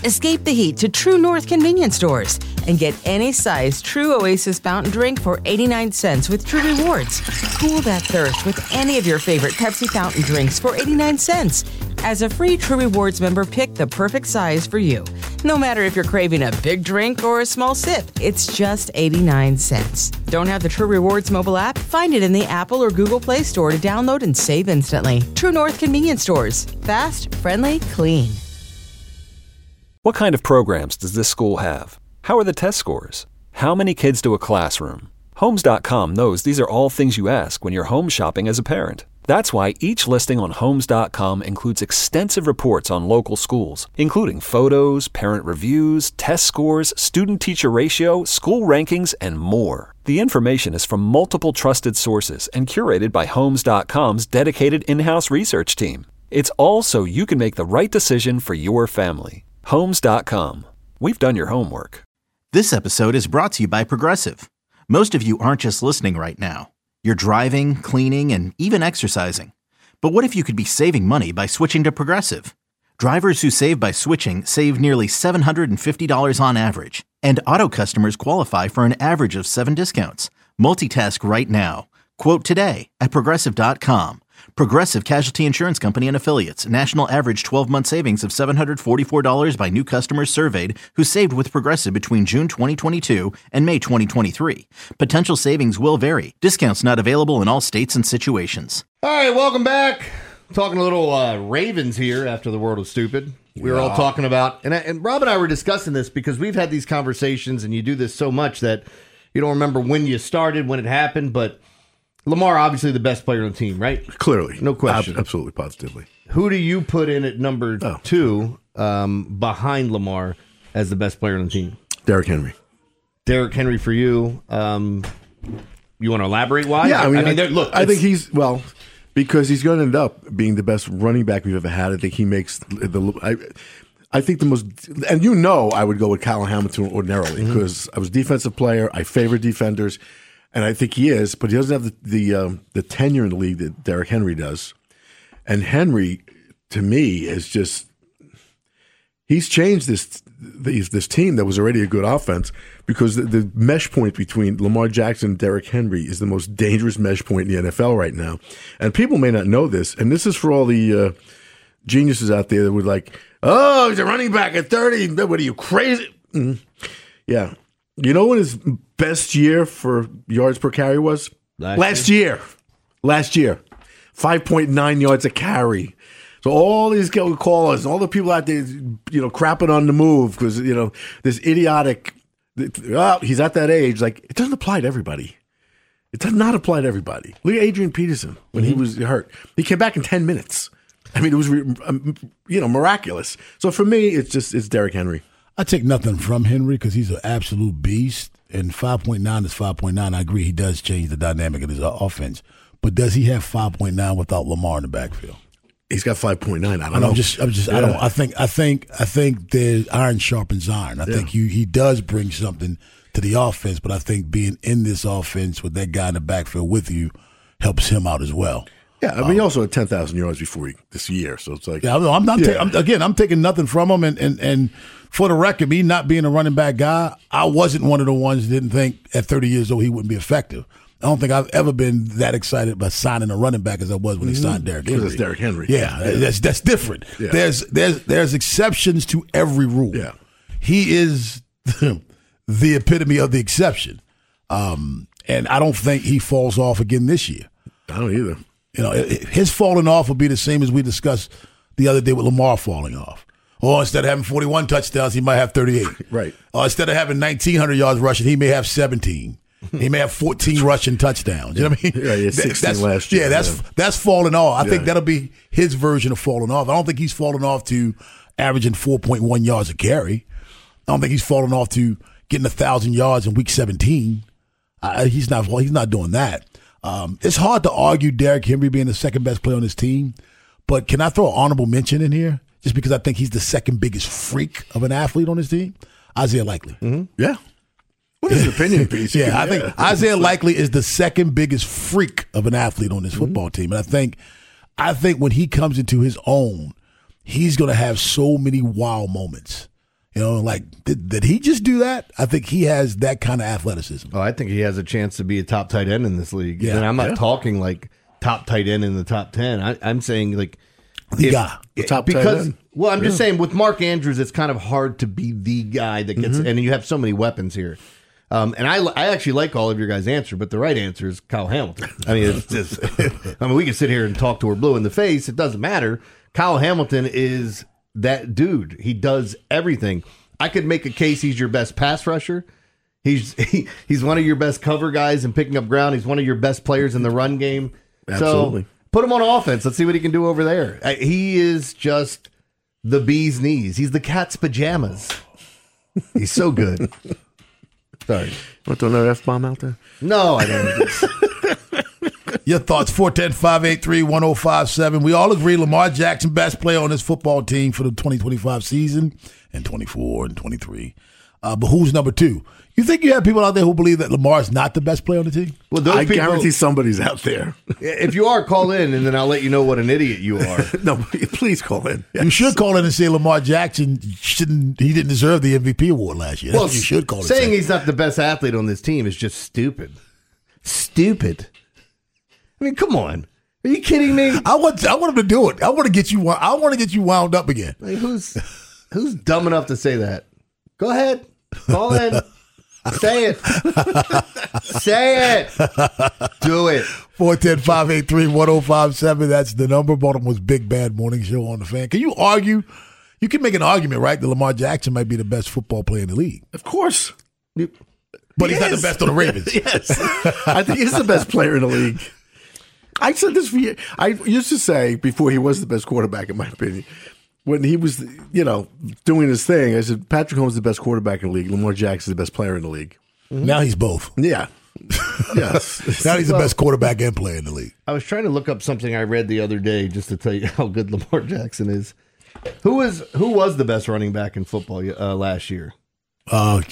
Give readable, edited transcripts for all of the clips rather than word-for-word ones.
Escape the heat to True North convenience stores and get any size True Oasis fountain drink for 89 cents with True Rewards. Cool that thirst with any of your favorite Pepsi fountain drinks for 89 cents. As a free True Rewards member, pick the perfect size for you. No matter if you're craving a big drink or a small sip, it's just 89 cents. Don't have the True Rewards mobile app? Find it in the Apple or Google Play Store to download and save instantly. True North convenience stores. Fast, friendly, clean. What kind of programs does this school have? How are the test scores? How many kids do a classroom? Homes.com knows these are all things you ask when you're home shopping as a parent. That's why each listing on Homes.com includes extensive reports on local schools, including photos, parent reviews, test scores, student-teacher ratio, school rankings, and more. The information is from multiple trusted sources and curated by Homes.com's dedicated in-house research team. It's all so you can make the right decision for your family. Homes.com. We've done your homework. This episode is brought to you by Progressive. Most of you aren't just listening right now. You're driving, cleaning, and even exercising. But what if you could be saving money by switching to Progressive? Drivers who save by switching save nearly $750 on average. And auto customers qualify for an average of 7 discounts. Multitask right now. Quote today at Progressive.com. Progressive Casualty Insurance Company and Affiliates. National average 12-month savings of $744 by new customers surveyed who saved with Progressive between June 2022 and May 2023. Potential savings will vary. Discounts not available in all states and situations. All right, welcome back. Talking a little Ravens here after the world was stupid. We were all talking about, and Rob and I were discussing this because we've had these conversations, and you do this so much that you don't remember when you started, when it happened, but Lamar, obviously the best player on the team, right? Clearly. No question. Absolutely, positively. Who do you put in at number 2 behind Lamar as the best player on the team? Derrick Henry. Derrick Henry for you. You want to elaborate why? Yeah, I think he's, because he's going to end up being the best running back we've ever had. I think he makes I think the most, and I would go with Kyle Hamilton ordinarily because I was a defensive player. I favor defenders. And I think he is, but he doesn't have the tenure in the league that Derrick Henry does. And Henry, to me, is just he's changed this team that was already a good offense because the mesh point between Lamar Jackson and Derrick Henry is the most dangerous mesh point in the NFL right now. And people may not know this, and this is for all the geniuses out there that would like, oh, he's a running back at 30. What are you, crazy? Yeah. You know what his best year for yards per carry was? Last year. 5.9 yards a carry. So all these callers, all the people out there, crapping on the move because, this idiotic, he's at that age. Like, it doesn't apply to everybody. It does not apply to everybody. Look at Adrian Peterson when he was hurt. He came back in 10 minutes. I mean, it was, miraculous. So for me, it's Derrick Henry. I take nothing from Henry because he's an absolute beast, and 5.9 is 5.9. I agree he does change the dynamic of his offense, but does he have 5.9 without Lamar in the backfield? He's got 5.9. I don't know. I don't. I think there's iron sharpens iron. I think he does bring something to the offense, but I think being in this offense with that guy in the backfield with you helps him out as well. Yeah, I mean, he also had 10,000 yards before this year, so it's like I'm taking nothing from him, and for the record, me not being a running back guy, I wasn't one of the ones that didn't think at 30 years old he wouldn't be effective. I don't think I've ever been that excited by signing a running back as I was when they signed Derrick Henry. Because it's Derrick Henry. Yeah, that's different. Yeah. There's exceptions to every rule. Yeah, he is the epitome of the exception, and I don't think he falls off again this year. I don't either. His falling off will be the same as we discussed the other day with Lamar falling off. Or instead of having 41 touchdowns, he might have 38. Right. Or instead of having 1,900 yards rushing, he may have 17. He may have 14 rushing touchdowns. You know what I mean? Yeah, he had 16 last year. Yeah, that's falling off. I think that'll be his version of falling off. I don't think he's falling off to averaging 4.1 yards a carry. I don't think he's falling off to getting 1,000 yards in week 17. He's not doing that. It's hard to argue Derrick Henry being the second best player on his team, but can I throw an honorable mention in here? Just because I think he's the second biggest freak of an athlete on his team? Isaiah Likely. Mm-hmm. Yeah. What is an opinion piece? I think Isaiah Likely is the second biggest freak of an athlete on this football team. And I think when he comes into his own, he's going to have so many wow moments. You know, like, did he just do that? I think he has that kind of athleticism. Oh, I think he has a chance to be a top tight end in this league. Yeah. And I'm not talking like top tight end in the top 10. I'm saying like The guy. The top because tight end. well, I'm just saying with Mark Andrews, it's kind of hard to be the guy that gets, and you have so many weapons here. And I actually like all of your guys' answer, but the right answer is Kyle Hamilton. I mean, it's just, we can sit here and talk to her blue in the face. It doesn't matter. Kyle Hamilton is that dude. He does everything. I could make a case he's your best pass rusher. He's one of your best cover guys in picking up ground. He's one of your best players in the run game. Absolutely. So put him on offense. Let's see what he can do over there. He is just the bee's knees. He's the cat's pajamas. He's so good. Sorry. Want to throw another F-bomb out there? No, I don't. Your thoughts, 410-583-1057. We all agree Lamar Jackson, best player on this football team for the 2025 season, and 24 and 23. But who's number two? You think you have people out there who believe that Lamar's not the best player on the team? Well, those I people, guarantee somebody's out there. if you are, call in, and then I'll let you know what an idiot you are. No, please call in. You should call in and say Lamar Jackson he didn't deserve the MVP award last year. That's Well, what you should call it. Saying he's not the best athlete on this team is just stupid. Stupid. I mean, come on. Are you kidding me? I want him to do it. I want to get you wound up again. Like, who's dumb enough to say that? Go ahead. Call in. Say it. Say it. Do it. 410-583-1057. That's the number. Baltimore's Big Bad Morning Show on the Fan. Can you argue? You can make an argument, right, that Lamar Jackson might be the best football player in the league. Of course. But he's not the best on the Ravens. Yes. I think he's the best player in the league. I said this for years. I used to say before he was the best quarterback, in my opinion, when he was, doing his thing, I said Patrick Mahomes is the best quarterback in the league. Lamar Jackson is the best player in the league. Now he's both. Yeah. Yes. Now he's the best quarterback and player in the league. I was trying to look up something I read the other day just to tell you how good Lamar Jackson is. Who was the best running back in football last year? Barkley.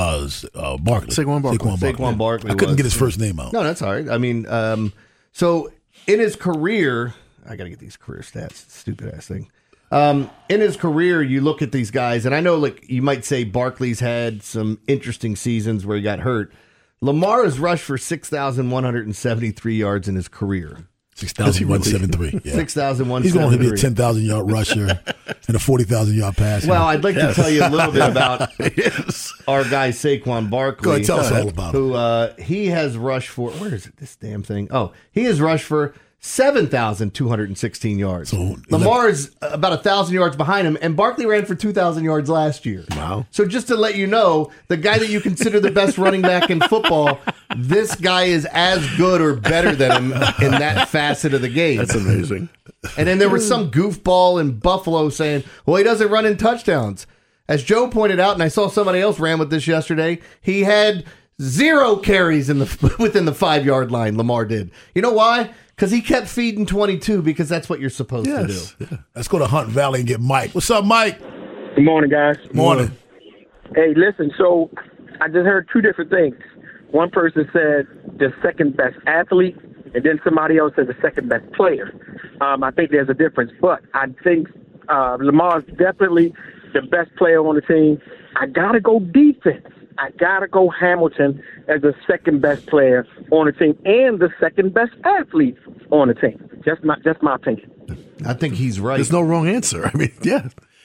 Saquon Barkley. I couldn't get his first name out. No, that's all right. I mean, so in his career, I got to get these career stats. Stupid ass thing. In his career, you look at these guys, and I know, like, you might say Barkley's had some interesting seasons where he got hurt. Lamar has rushed for 6,173 yards in his career. 6,173. Yeah. 6,173. He's going to be a 10,000-yard rusher and a 40,000-yard passer. Well, I'd like to tell you a little bit about our guy Saquon Barkley. Go ahead, tell us all about him. Who he has rushed for, where is it, this damn thing? Oh, he has rushed for 7,216 yards. So, Lamar is about 1,000 yards behind him, and Barkley ran for 2,000 yards last year. Wow. So just to let you know, the guy that you consider the best running back in football, this guy is as good or better than him in that facet of the game. That's amazing. And then there was some goofball in Buffalo saying, well, he doesn't run in touchdowns. As Joe pointed out, and I saw somebody else ran with this yesterday, he had 0 carries within the 5-yard line, Lamar did. You know why? Because he kept feeding 22 because that's what you're supposed to do. Yeah. Let's go to Hunt Valley and get Mike. What's up, Mike? Good morning, guys. Morning. Hey, listen, so I just heard two different things. One person said the second best athlete, and then somebody else said the second best player. I think there's a difference, but I think Lamar's definitely the best player on the team. I got to go defense. I got to go Hamilton as the second best player on the team and the second best athlete on the team. Just my opinion. I think he's right. There's no wrong answer. I mean, yeah.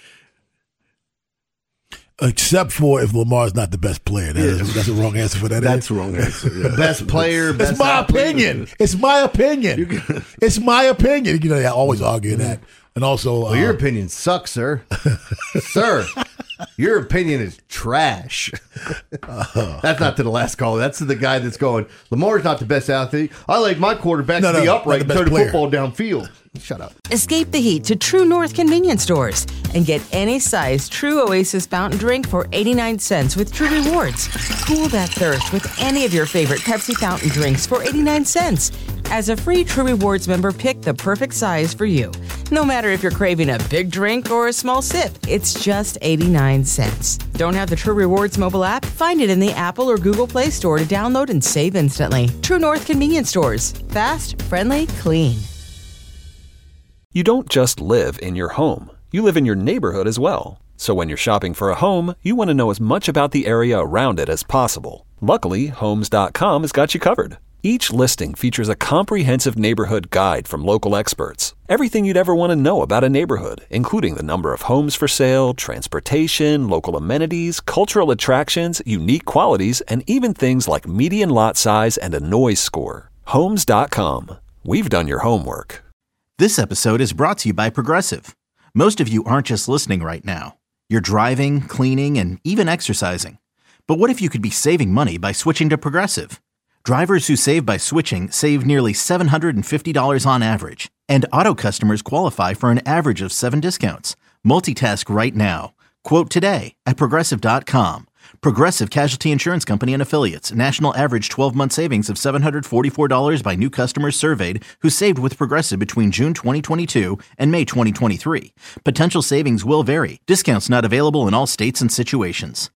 Except for if Lamar's not the best player. That's a wrong answer for that. That's the wrong answer. Yeah. Best player, best It's my athlete. opinion. It's my opinion. It's my opinion. I always argue that. And also, Well, your opinion sucks, sir. Sir, your opinion is trash. That's not to the last caller. That's to the guy that's going, Lamar's not the best athlete. I like my quarterback to be upright and throw the football downfield. Shut up. Escape the heat to True North convenience stores and get any size True Oasis fountain drink for 89 cents with True Rewards. Cool that thirst with any of your favorite Pepsi fountain drinks for 89 cents. As a free True Rewards member, pick the perfect size for you. No matter if you're craving a big drink or a small sip, it's just 89 cents. Don't have the True Rewards mobile app? Find it in the Apple or Google Play Store to download and save instantly. True North convenience stores. Fast, friendly, clean. You don't just live in your home. You live in your neighborhood as well. So when you're shopping for a home, you want to know as much about the area around it as possible. Luckily, Homes.com has got you covered. Each listing features a comprehensive neighborhood guide from local experts. Everything you'd ever want to know about a neighborhood, including the number of homes for sale, transportation, local amenities, cultural attractions, unique qualities, and even things like median lot size and a noise score. Homes.com. We've done your homework. This episode is brought to you by Progressive. Most of you aren't just listening right now. You're driving, cleaning, and even exercising. But what if you could be saving money by switching to Progressive? Drivers who save by switching save nearly $750 on average. And auto customers qualify for an average of 7 discounts. Multitask right now. Quote today at Progressive.com. Progressive Casualty Insurance Company and Affiliates. National average 12-month savings of $744 by new customers surveyed who saved with Progressive between June 2022 and May 2023. Potential savings will vary. Discounts not available in all states and situations.